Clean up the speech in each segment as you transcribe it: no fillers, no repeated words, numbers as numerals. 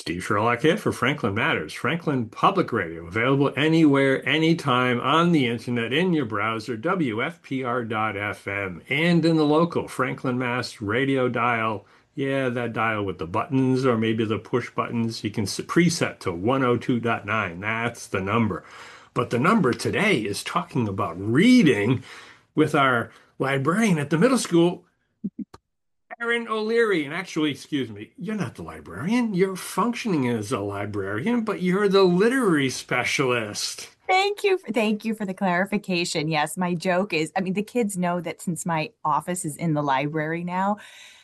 Steve Sherlock here for Franklin Matters, Franklin Public Radio, available anywhere, anytime on the internet, in your browser, WFPR.FM, and in the local Franklin, Mass. Radio dial. Yeah, that dial with the buttons or maybe the push buttons. You can preset to 102.9. That's the number. But the number today is talking about reading with our librarian at the middle school, Erin O'Leary. And actually, excuse me, you're not the librarian. You're functioning as a librarian, but you're the literary specialist. Thank you for the clarification. Yes, my joke is, I mean, the kids know that since my office is in the library now,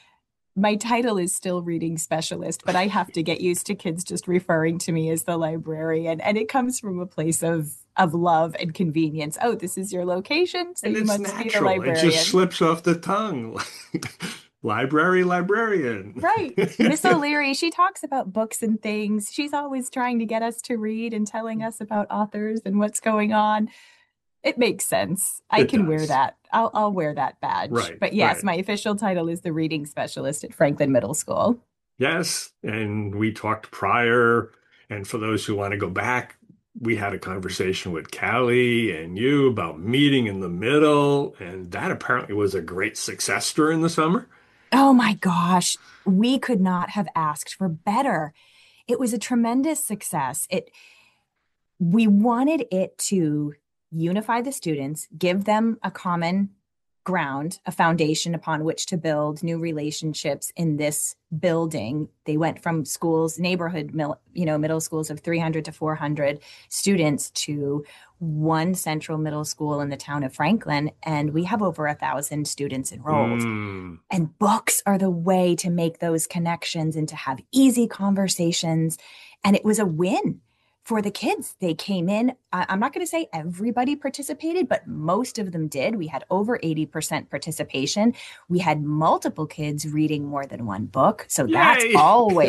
my title is still reading specialist, but I have to get used to kids just referring to me as the librarian. And it comes from a place of love and convenience. Oh, this is your location, so And you it's must be the natural. It just librarian. slips off the tongue. Library, librarian. Right. Miss O'Leary, she talks about books and things. She's always trying to get us to read and telling us about authors and what's going on. It makes sense. I It can wear does. that. I'll wear that badge. Right, But yes, right. my official title is the reading specialist at Franklin Middle School. Yes. And we talked prior. And for those who want to go back, we had a conversation with Callie and you about meeting in the middle. And that apparently was a great success during the summer. Oh my gosh, we could not have asked for better. It was a tremendous success. It We wanted it to unify the students, give them a common ground, a foundation upon which to build new relationships in this building. They went from schools, middle schools of 300 to 400 students to one central middle school in the town of Franklin. And we have over 1,000 students enrolled. Mm. And books are the way to make those connections and to have easy conversations. And it was a win for the kids. They came in. I'm not going to say everybody participated, but most of them did. We had over 80% participation. We had multiple kids reading more than one book. So Yay.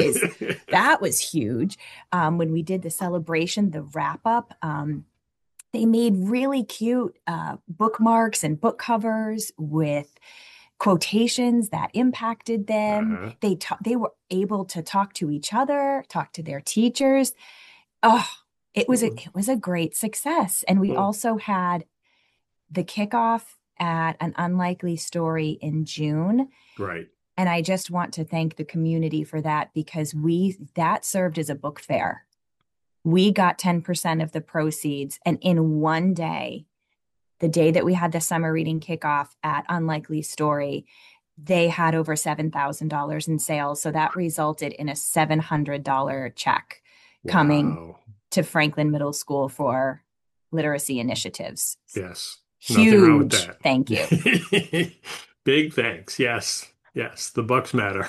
that was huge. When we did the celebration, the wrap up, they made really cute bookmarks and book covers with quotations that impacted them. Uh-huh. They were able to talk to each other, talk to their teachers. Oh, it was a great success. And we Well, also had the kickoff at an unlikely story in June. right. And I just want to thank the community for that because that served as a book fair. We got 10% of the proceeds. And in one day, the day that we had the summer reading kickoff at Unlikely Story, they had over $7,000 in sales. So that resulted in a $700 check coming Wow. to Franklin Middle School for literacy initiatives. Yes. Nothing wrong with Huge thank you. that. Big thanks. Yes. Yes. The Bucks matter.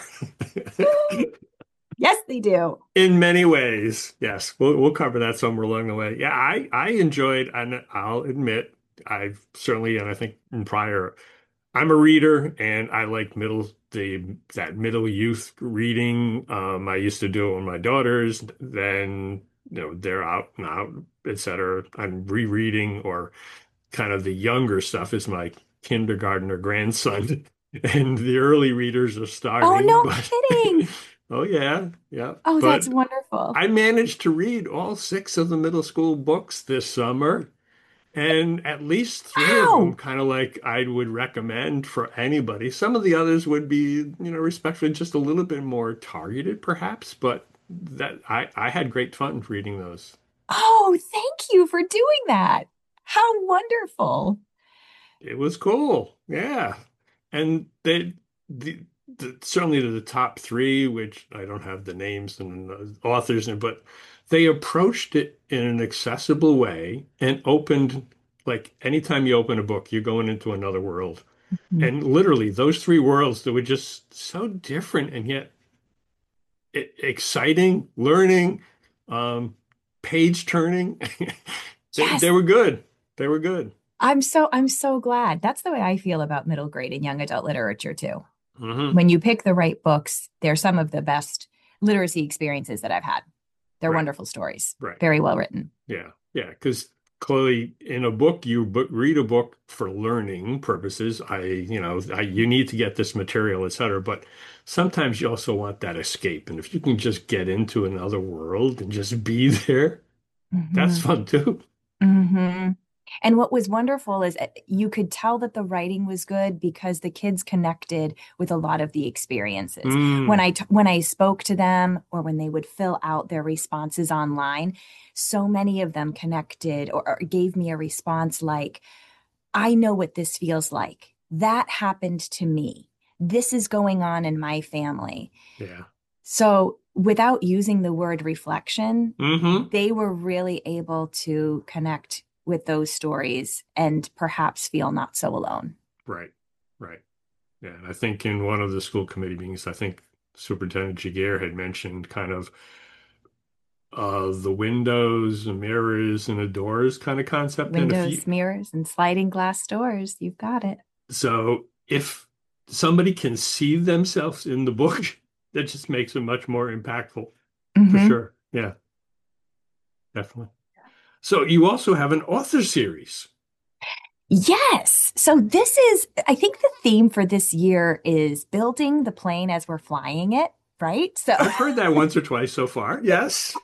Yes, they do. In many ways. Yes. We'll cover that somewhere along the way. Yeah, I enjoyed, and I'll admit, I've certainly, and I think in prior, I'm a reader and I like that middle youth reading. I used to do it with my daughters. Then, they're out and out, etc. I'm rereading, or kind of the younger stuff is my kindergartner grandson. And the early readers are Oh, starting, no but kidding. oh yeah, yeah. Oh, that's But wonderful. I managed to read all six of the middle school books this summer. And at least three of them Wow. kind of like I would recommend for anybody. Some of the others would be, respectfully just a little bit more targeted perhaps, but that I had great fun reading those. Oh, thank you for doing that. How wonderful. It was cool. Yeah. And certainly the top three, which I don't have the names and the authors, but they approached it in an accessible way and opened, like anytime you open a book, you're going into another world. Mhm. And literally those three worlds that were just so different and yet exciting, learning, um, page turning. They Yes, were good. They were good. I'm so glad. That's the way I feel about middle grade and young adult literature too. Hmm. When you pick the right books, they're some of the best literacy experiences that I've had. They're Right. wonderful stories, Right. very well written. Yeah. Yeah. Because clearly in a book, read a book for learning purposes. You need to get this material, etc. But sometimes you also want that escape. And if you can just get into another world and just be there, that's Hmm. fun too. Hmm. And what was wonderful is you could tell that the writing was good because the kids connected with a lot of the experiences. Mm, When I spoke to them or when they would fill out their responses online, so many of them connected or gave me a response like, I know what this feels like. That happened to me. This is going on in my family. yeah. So without using the word reflection, Hmm. they were really able to connect with those stories and perhaps feel not so alone. Right. Right. Yeah. And I think in one of the school committee meetings, I think Superintendent Jagger had mentioned kind of the windows, the mirrors, and the doors kind of concept. And if you Windows, mirrors, and sliding glass doors. You've got it. So if somebody can see themselves in the book, that just makes it much more impactful for Hmm. sure. Yeah, definitely. So you also have an author series. Yes. So this is, I think the theme for this year is building the plane as we're flying it, right? So I've heard that once or twice so far. Yes.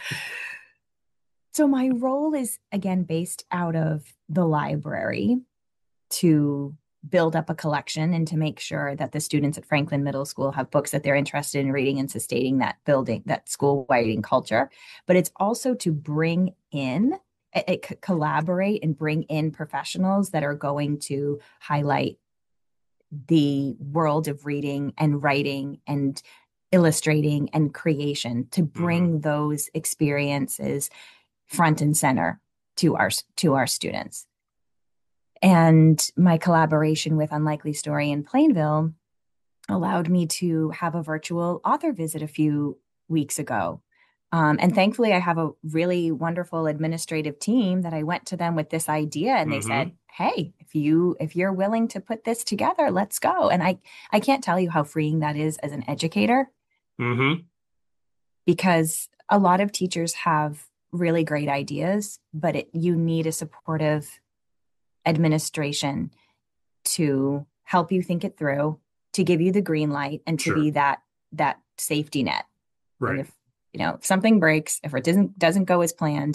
so my role is again based out of the library to build up a collection and to make sure that the students at Franklin Middle School have books that they're interested in reading and sustaining that building, that school writing culture. But it's also to bring in, collaborate and bring in professionals that are going to highlight the world of reading and writing and illustrating and creation to Hmm. bring those experiences front and center to our students. And my collaboration with Unlikely Story in Plainville allowed me to have a virtual author visit a few weeks ago. And thankfully, I have a really wonderful administrative team that I went to them with this idea, and they said, Hmm. "Hey, if you're willing to put this together, let's go." And I can't tell you how freeing that is as an educator Hmm. because a lot of teachers have really great ideas, but you need a supportive administration to help you think it through, to give you the green light, and to be Sure. that safety net. And Right. if something breaks, if it doesn't go as planned,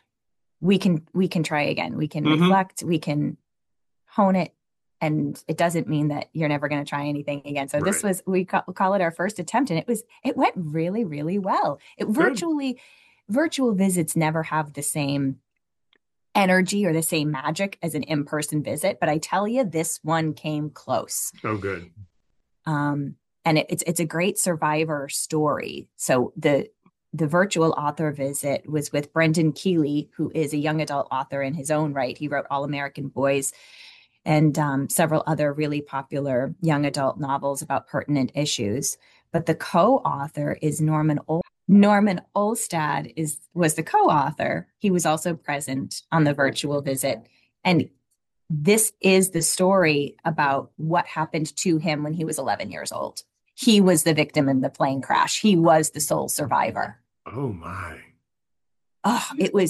we can try again. We can Hmm. reflect, we can hone it, and it doesn't mean that you're never going to try anything again. So this Right. was we call it our first attempt, and it went really really well. It Good. virtual visits never have the same energy or the same magic as an in-person visit, but I tell you, this one came close. Oh, good. Um, and it's a great survivor story. So the virtual author visit was with Brendan Keeley, who is a young adult author in his own right. He wrote All American Boys and several other really popular young adult novels about pertinent issues. But the co-author is Norman Olstad was the co-author. He was also present on the virtual visit, and this is the story about what happened to him when he was 11 years old. He was the victim in the plane crash. He was the sole survivor. Oh my. Oh,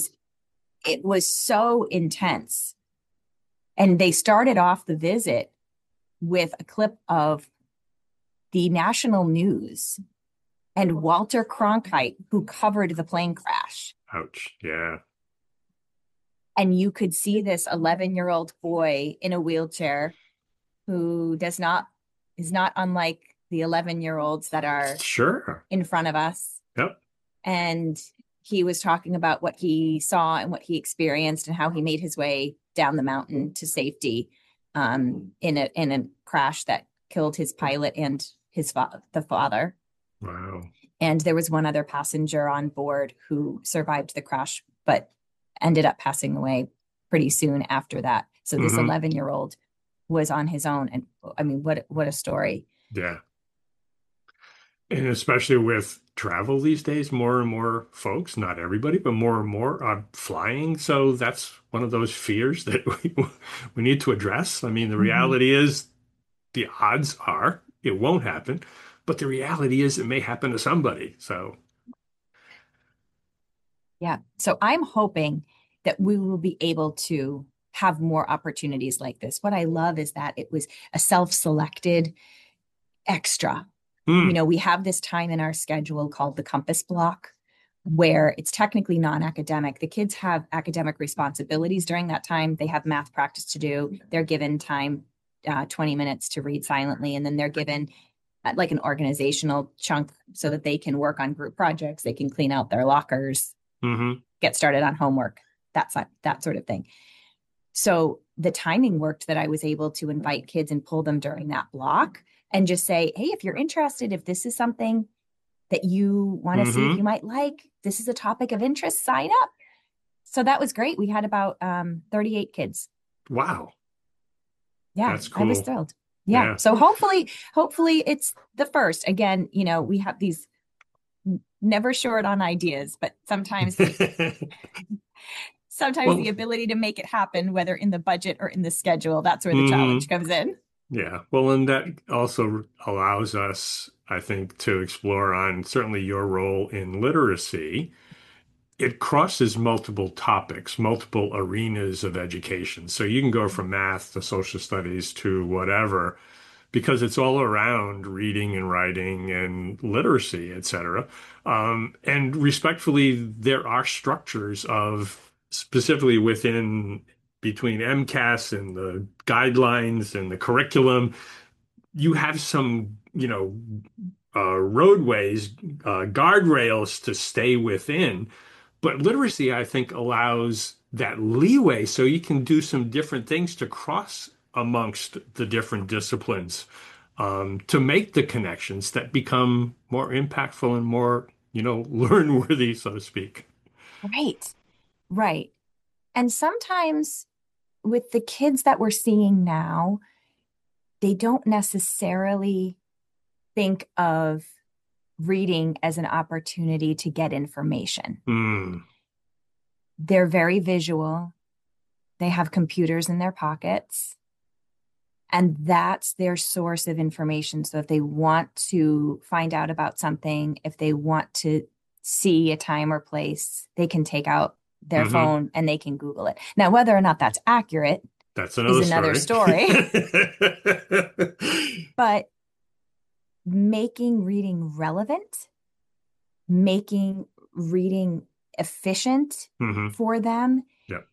it was so intense. And they started off the visit with a clip of the national news and Walter Cronkite, who covered the plane crash. Ouch. Yeah. And you could see this 11-year-old boy in a wheelchair who does not is not unlike the 11-year-olds that are Sure. in front of us. Yep. And he was talking about what he saw and what he experienced and how he made his way down the mountain to safety in a crash that killed his pilot and the father. Wow. And there was one other passenger on board who survived the crash, but ended up passing away pretty soon after that. So this Hmm. 11-year-old was on his own. And I mean, what a story. Yeah. And especially with travel these days, more and more folks, not everybody, but more and more are flying. So that's one of those fears that we need to address. I mean, the Mm-hmm. reality is the odds are it won't happen, but the reality is it may happen to somebody. So, Yeah. So I'm hoping that we will be able to have more opportunities like this. What I love is that it was a self-selected extra. Hmm. We have this time in our schedule called the compass block where it's technically non-academic. The kids have academic responsibilities during that time. They have math practice to do. They're given time, 20 minutes to read silently, and then they're given like an organizational chunk so that they can work on group projects. They can clean out their lockers, Hmm. get started on homework, that sort of thing. So the timing worked that I was able to invite kids and pull them during that block and just say, hey, if you're interested, if this is something that you want to see if you Hmm. might like, this is a topic of interest, sign up. So that was great. We had about 38 kids. Wow. Yeah, That's I was cool. thrilled. Yeah. Yeah. So hopefully it's the first. Again, we have these never short on ideas, but sometimes the Well, ability to make it happen, whether in the budget or in the schedule, that's where the challenge hmm comes in. yeah. Well, and that also allows us, I think, to explore on certainly your role in literacy. It crosses multiple topics, multiple arenas of education. So you can go from math to social studies to whatever, because it's all around reading and writing and literacy, et cetera. And respectfully, there are structures of specifically within between MCAS and the guidelines and the curriculum. You have some, roadways, guardrails to stay within. But literacy, I think, allows that leeway so you can do some different things to cross amongst the different disciplines, to make the connections that become more impactful and more, learn worthy, so to speak. Right. Right. And sometimes with the kids that we're seeing now, they don't necessarily think of reading as an opportunity to get information. Mm, They're very visual. They have computers in their pockets, and that's their source of information. So if they want to find out about something, if they want to see a time or place, they can take out their hmm. phone and they can Google it. Now, whether or not that's accurate That's is another another story. story, but making reading relevant, making reading efficient Hmm. for them, Yeah.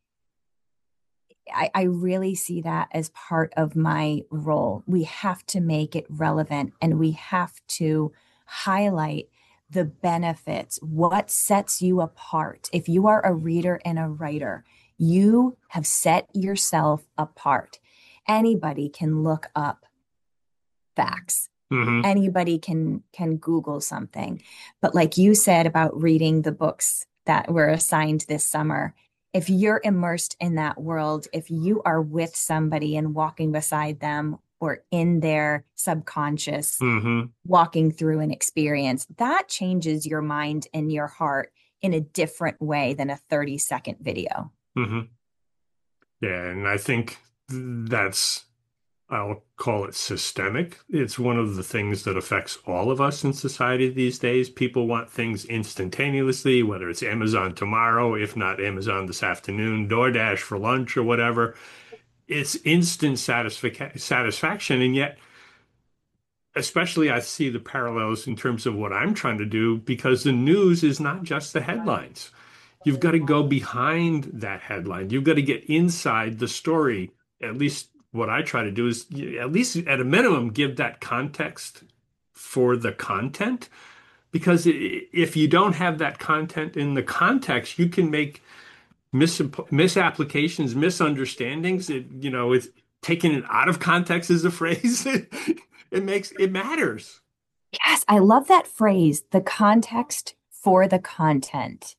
I really see that as part of my role. We have to make it relevant and we have to highlight the benefits, what sets you apart. If you are a reader and a writer, you have set yourself apart. Anybody can look up facts. Hmm. Anybody can Google something. But like you said about reading the books that were assigned this summer, if you're immersed in that world, if you are with somebody and walking beside them or in their subconscious, Hmm. walking through an experience, that changes your mind and your heart in a different way than a 30-second video. Hmm. Yeah, and I think that's, I'll call it systemic. It's one of the things that affects all of us in society these days. People want things instantaneously, whether it's Amazon tomorrow, if not Amazon this afternoon, DoorDash for lunch or whatever. It's instant satisfaction. And yet, especially I see the parallels in terms of what I'm trying to do because the news is not just the headlines. You've got to go behind that headline. You've got to get inside the story. At least what I try to do is, at least at a minimum, give that context for the content. Because if you don't have that content in the context, you can make misapplications, misunderstandings. It's taking it out of context is a phrase. It matters. Yes, I love that phrase, the context for the content.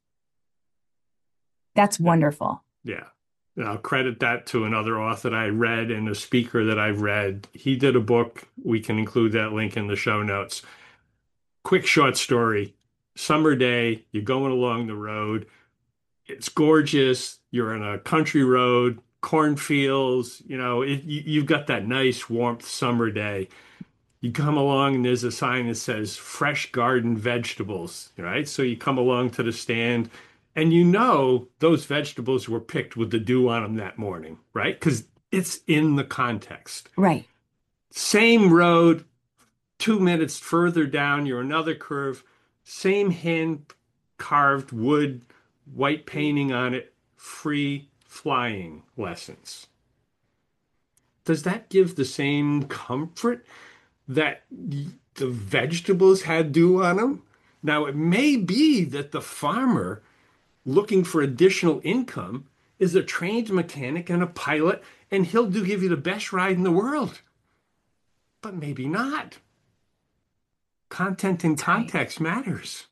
That's Yeah. wonderful. Yeah. And I'll credit that to another author that I read and a speaker that I've read. He did a book. We can include that link in the show notes. Quick short story. Summer day, you're going along the road. It's gorgeous. You're on a country road, cornfields. You've got that nice warmth summer day. You come along and there's a sign that says fresh garden vegetables, right? So you come along to the stand. And you know those vegetables were picked with the dew on them that morning, right? Because it's in the context. Right. Same road, 2 minutes further down, you're another curve, same hand carved wood, white painting on it, free flying lessons. Does that give the same comfort that the vegetables had dew on them? Now, it may be that the farmer looking for additional income is a trained mechanic and a pilot, and he'll do give you the best ride in the world. But maybe not. Content and That's right. context matters.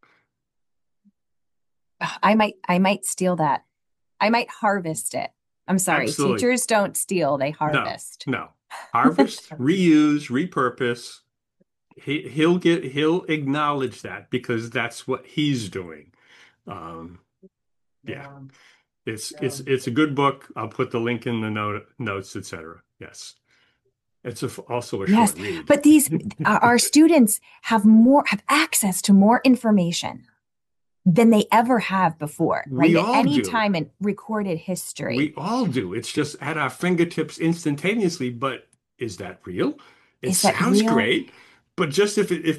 I might steal that. I might harvest it. I'm sorry. Absolutely. Teachers don't steal, they No, harvest. no. Harvest, reuse, repurpose. He'll acknowledge that because that's what he's doing. Um, yeah, it's a good book. I'll put the link in the notes, etc. Yes, also a Yes, short read. but these our students have access to more information than they ever have before, right? We At all any do. time in recorded history. We all do. It's just at our fingertips instantaneously. But is that real? It Is that sounds real? great, but just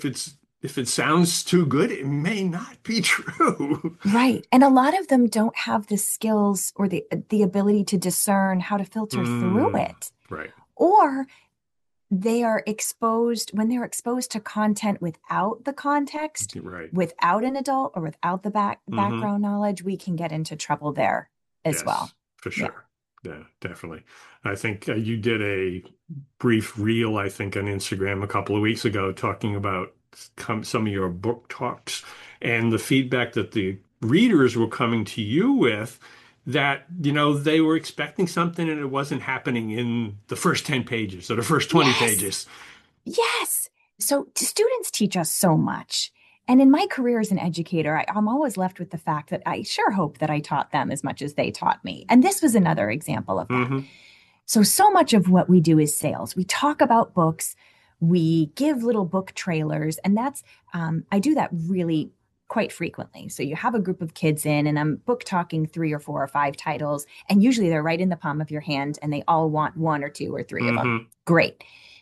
if it sounds too good, it may not be true. Right. And a lot of them don't have the skills or the ability to discern how to filter through Mm, it. right. Or they are exposed when they're exposed to content without the context, Right. without an adult or without the Hmm. background knowledge, we can get into trouble there as well. Yes, for Yeah. sure. Yeah, definitely. I think you did a brief reel, I think, on Instagram a couple of weeks ago talking about some of your book talks and the feedback that the readers were coming to you with that, they were expecting something and it wasn't happening in the first 10 pages or the first 20 Yes. pages. Yes. So students teach us so much. And in my career as an educator, I'm always left with the fact that I sure hope that I taught them as much as they taught me. And this was another example of that. Hmm. So much of what we do is sales. We talk about books, we give little book trailers, and I do that really quite frequently. So you have a group of kids in, and I'm book talking 3 or 4 or 5 titles, and usually they're right in the palm of your hand, and they all want 1 or 2 or 3 of them. Hmm. Great.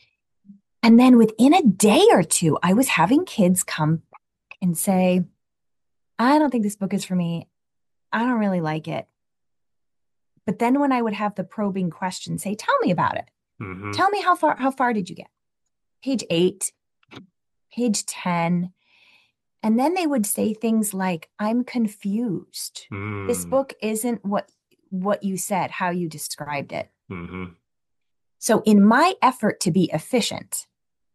And then within a day or two, I was having kids come and say, I don't think this book is for me. I don't really like it. But then when I would have the probing question, say, tell me about it. Hmm. Tell me how far did you get? Page 8, page 10. And then they would say things like, I'm confused. This Hmm. book isn't what you said, how you described it. Hmm. So in my effort to be efficient,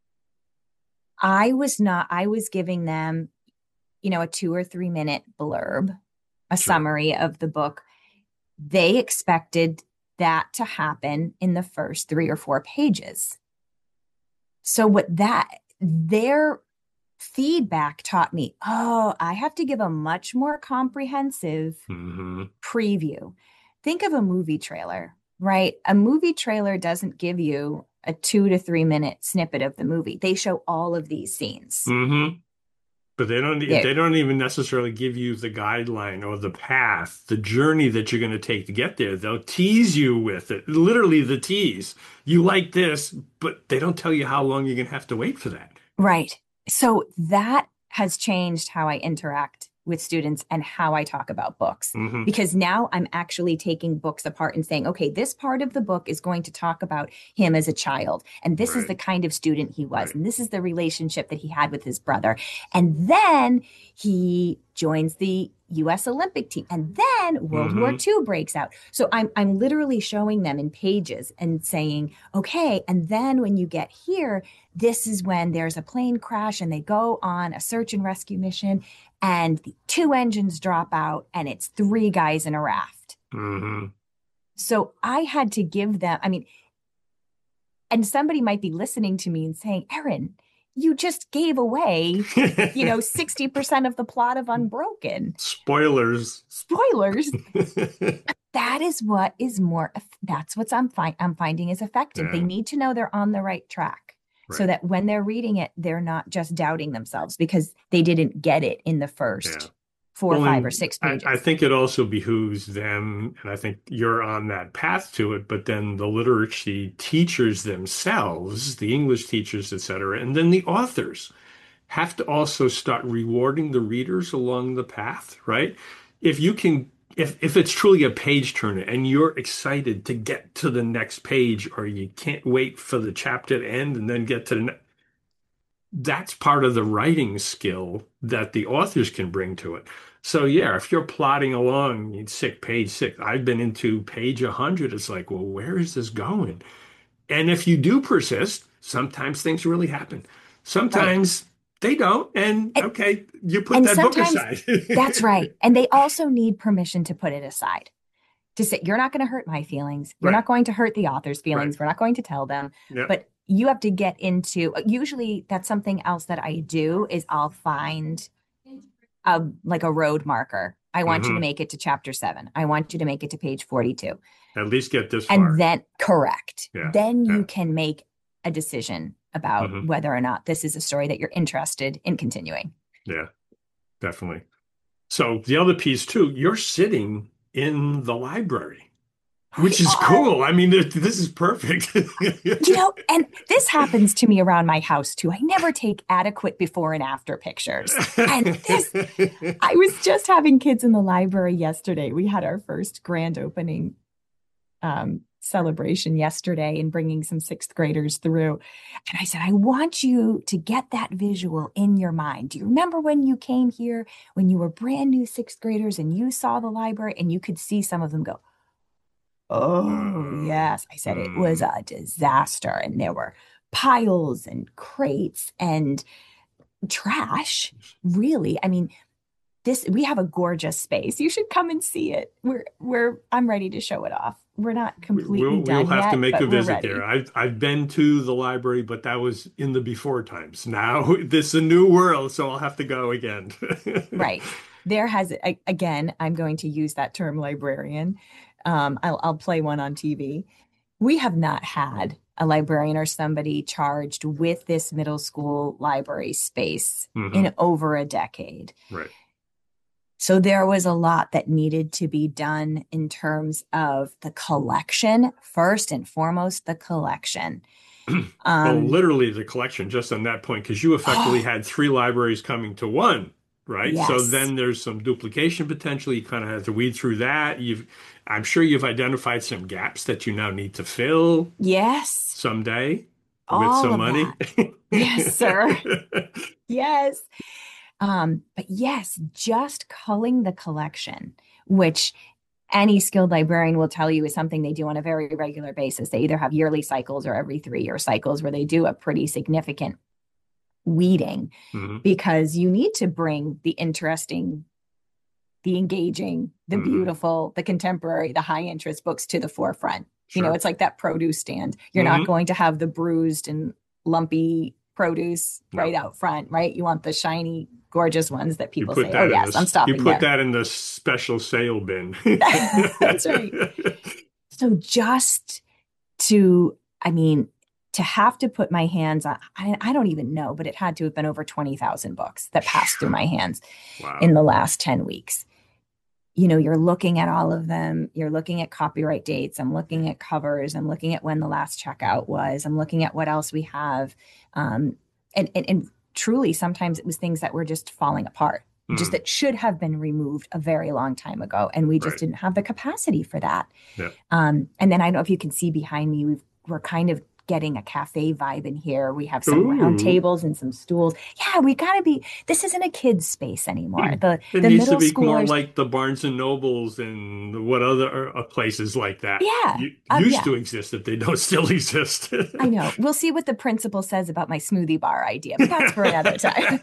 I was giving them, a 2 or 3 minute blurb, a Sure. summary of the book. They expected that to happen in the first 3 or 4 pages. So their feedback taught me, oh, I have to give a much more comprehensive Hmm. preview. Think of a movie trailer, right? A movie trailer doesn't give you a 2 to 3 minute snippet of the movie. They show all of these scenes. Hmm. But Yeah, they don't even necessarily give you the guideline or the path, the journey that you're going to take to get there. They'll tease you with it, literally the tease. You like this, but they don't tell you how long you're going to have to wait for that. right. So that has changed how I interact with students and how I talk about books. Hmm. Because now I'm actually taking books apart and saying, okay, this part of the book is going to talk about him as a child. And this is the Right, kind of student he was. right. And this is the relationship that he had with his brother. And then he joins the US Olympic team. And then World War Hmm. II breaks out. So I'm literally showing them in pages and saying, okay, and then when you get here, this is when there's a plane crash and they go on a search and rescue mission and the 2 engines drop out and it's 3 guys in a raft. Hmm. So I had to give them, I mean, and somebody might be listening to me and saying, Erin, you just gave away, 60% of the plot of Unbroken. Spoilers. Spoilers. That is what is more, that's what I'm finding is effective. They Yeah, need to know they're on the right track so right. that when they're reading it, they're not just doubting themselves because they didn't get it in the Yeah. first four, Well, five, or and six I pages. think it also behooves them, and I think you're on that path to it, but then the literacy teachers themselves, the English teachers, et cetera, and then the authors have to also start rewarding the readers along the path, right? If you can, if it's truly a page turner and you're excited to get to the next page, or you can't wait for the chapter to end and then get to the next, that's part of the writing skill that the authors can bring to it. So yeah, if you're plodding along, you'd sick page six. I've been into page 100. It's like, well, where is this going? And if you do persist, sometimes things really happen. Right. Sometimes they don't. And And, okay, you put and that book sometimes aside. that's right. And they also need permission to put it aside, to say, you're not going to hurt my feelings. You're Right, not going to hurt the author's right. feelings. We're not going to tell them. Yep. But you have to get into, usually that's something else that I do is I'll find like a road marker. I want you to Hmm. make it to chapter 7. I want you to make it to page 42. At least get this And far. then, correct. Yeah, Then you yeah. can make a decision about Hmm. whether or not this is a story that you're interested in continuing. Yeah, definitely. So the other piece too, you're sitting in the library, We which is are, cool. I mean, this is perfect. and this happens to me around my house too. I never take adequate before and after pictures. And this, I was just having kids in the library yesterday. We had our first grand opening celebration yesterday and bringing some sixth graders through. And I said, I want you to get that visual in your mind. Do you remember when you came here, when you were brand new sixth graders and you saw the library and you could see some of them go, oh, Oh, yes. I said it was hmm. a disaster. And there were piles and crates and trash. Really. I mean, this we have a gorgeous space. You should come and see it. I'm ready to show it off. We're not completely We'll done have to yet, make a but we're visit there. ready. I've been to the library, but that was in the before times. Now this is a new world, so I'll have to go again. Right. There has again, I'm going to use that term librarian. I'll play one on TV. We have not had a librarian or somebody charged with this middle school library space Hmm. in over a decade. Right. So there was a lot that needed to be done in terms of the collection, first and foremost, the collection. Well, Um, literally the collection, just on that point, because you effectively oh, had three libraries coming to one, right? So yes, then there's some duplication potentially. You kind of have to weed through that. I'm sure you've identified some gaps that you now need to fill yes, someday with all some of money. that. Yes, sir. Yes. But yes, just culling the collection, which any skilled librarian will tell you is something they do on a very regular basis. They either have yearly cycles or every 3 year cycles where they do a pretty significant weeding Hmm. because you need to bring the interesting, the engaging, the Hmm. beautiful, the contemporary, the high interest books to the forefront. You know, Sure. it's like that produce stand. You're not Hmm. going to have the bruised and lumpy produce right No, out front, right? You want the shiny, gorgeous ones that you people put say, oh, that in yes, I'm this, you stopping put there. that in the special sale bin. That's right. So just to, I mean, to have to put my hands on, I don't even know, but it had to have been over 20,000 books that passed through my hands in Wow. the last 10 weeks. You know, you're looking at all of them. You're looking at copyright dates. I'm looking at covers. I'm looking at when the last checkout was. I'm looking at what else we have. Um, and truly, sometimes it was things that were just falling apart, just Hmm. that should have been removed a very long time ago. And we just Right. didn't have the capacity for that. Yeah. And then I don't know if you can see behind me, we're kind of getting a cafe vibe in here. We have some round Ooh. tables and some stools. Yeah, we got to be, this isn't a kid's space anymore. It, it The needs to middle be more schoolers, like the Barnes and Nobles and what other places like that yeah, used yeah, to exist if they don't still exist. I know. We'll see what the principal says about my smoothie bar idea, but that's for another time.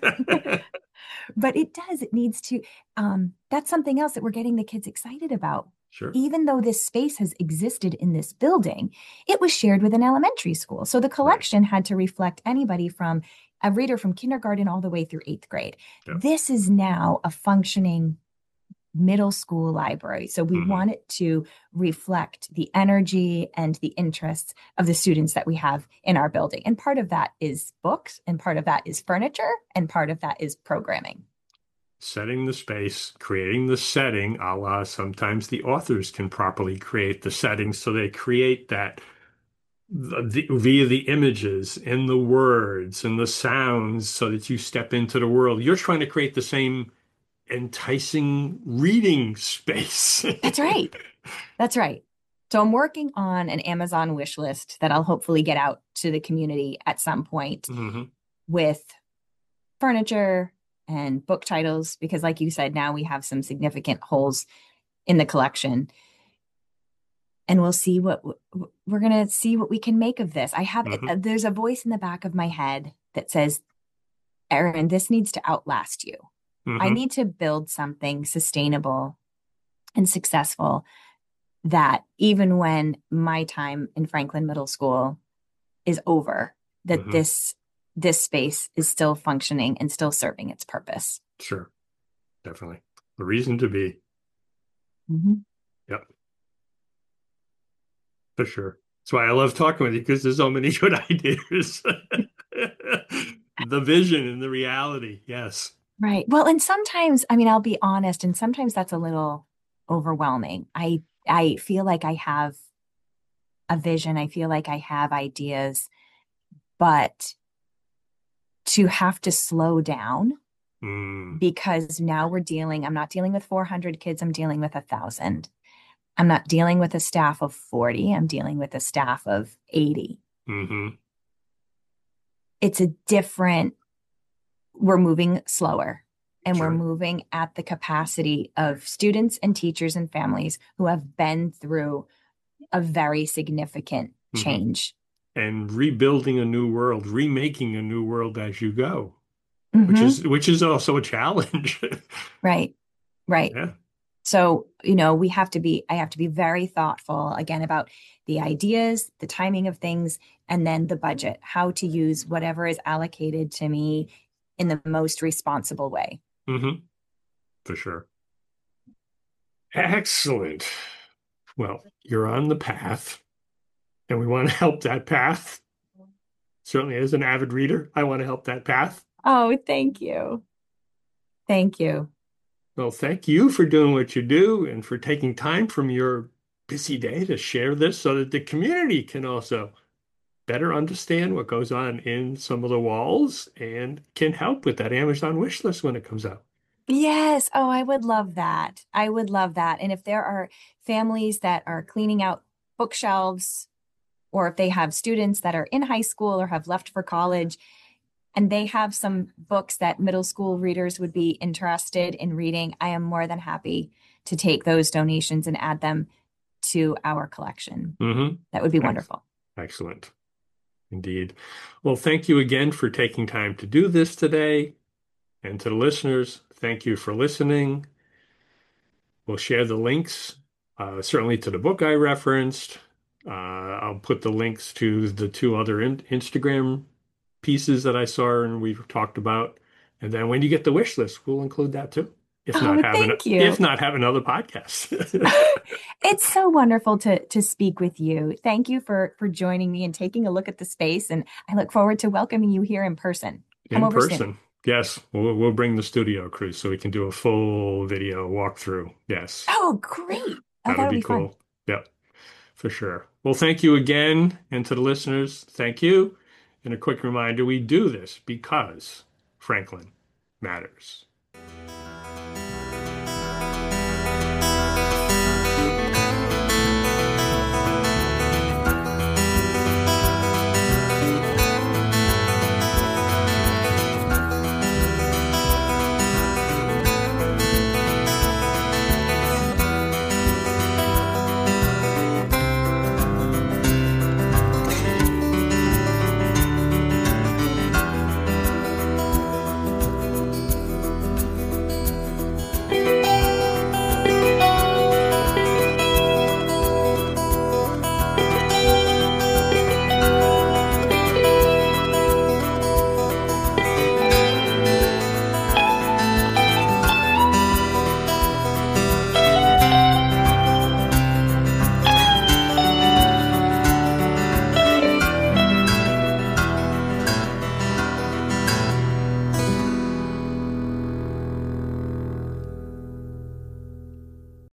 But it does, it needs to, that's something else that we're getting the kids excited about. Sure. Even though this space has existed in this building, it was shared with an elementary school. So the Right. collection had to reflect anybody from a reader from kindergarten all the way through eighth grade. Yeah. This is now a functioning middle school library. So we Hmm. want it to reflect the energy and the interests of the students that we have in our building. And part of that is books, and part of that is furniture, and part of that is programming. setting the space, creating the setting, a la sometimes the authors can properly create the setting. So they create that via the images and the words and the sounds so that you step into the world. You're trying to create the same enticing reading space. That's right. That's right. So I'm working on an Amazon wish list that I'll hopefully get out to the community at some point Hmm. with furniture and book titles, because like you said, now we have some significant holes in the collection. And we'll see what we're going to see what we can make of this. I have Hmm. there's a voice in the back of my head that says, Erin, this needs to outlast you. I Hmm. need to build something sustainable and successful that even when my time in Franklin Middle School is over, that Hmm. this space is still functioning and still serving its purpose. Sure, definitely. A reason to be. Mm-hmm. Yep, for sure. That's why I love talking with you because there's so many good ideas. The vision and the reality. Yes. Right. Well, and sometimes, I mean, I'll be honest, and sometimes that's a little overwhelming. I feel like I have a vision. I feel like I have ideas, but to have to slow down Mm, because now I'm not dealing with 400 kids, I'm dealing with 1,000. I'm not dealing with a staff of 40, I'm dealing with a staff of 80. hmm. It's a different, we're moving slower and we're Sure. moving at the capacity of students and teachers and families who have been through a very significant Hmm. change. And rebuilding a new world, remaking a new world as you go, Mm-hmm. which is also a challenge. Right, right. Yeah. So, I have to be very thoughtful again about the ideas, the timing of things, and then the budget, how to use whatever is allocated to me in the most responsible way. Hmm. For sure. Excellent. Well, you're on the path, and we want to help that path. Certainly, as an avid reader, I want to help that path. Oh, thank you. Thank you. Well, thank you for doing what you do and for taking time from your busy day to share this so that the community can also better understand what goes on in some of the walls and can help with that Amazon wish list when it comes out. Yes. Oh, I would love that. I would love that. And if there are families that are cleaning out bookshelves, or if they have students that are in high school or have left for college, and they have some books that middle school readers would be interested in reading, I am more than happy to take those donations and add them to our collection. Hmm. That would be Ex wonderful. Excellent. Indeed. Well, thank you again for taking time to do this today. And to the listeners, thank you for listening. We'll share the links, certainly to the book I referenced. I'll put the links to the two other Instagram pieces that I saw and we've talked about. And then when you get the wish list, we'll include that too. Oh, thank If you. not have another podcast. It's so wonderful to speak with you. Thank you for joining me and taking a look at the space. And I look forward to welcoming you here in person. Come In over soon. person. Yes, we'll bring the studio crew so we can do a full video walkthrough. Yes, Oh, great. Oh, that that would would be be fun. cool. Yep, for sure. Well, thank you again. And to the listeners, thank you. And a quick reminder, we do this because Franklin matters.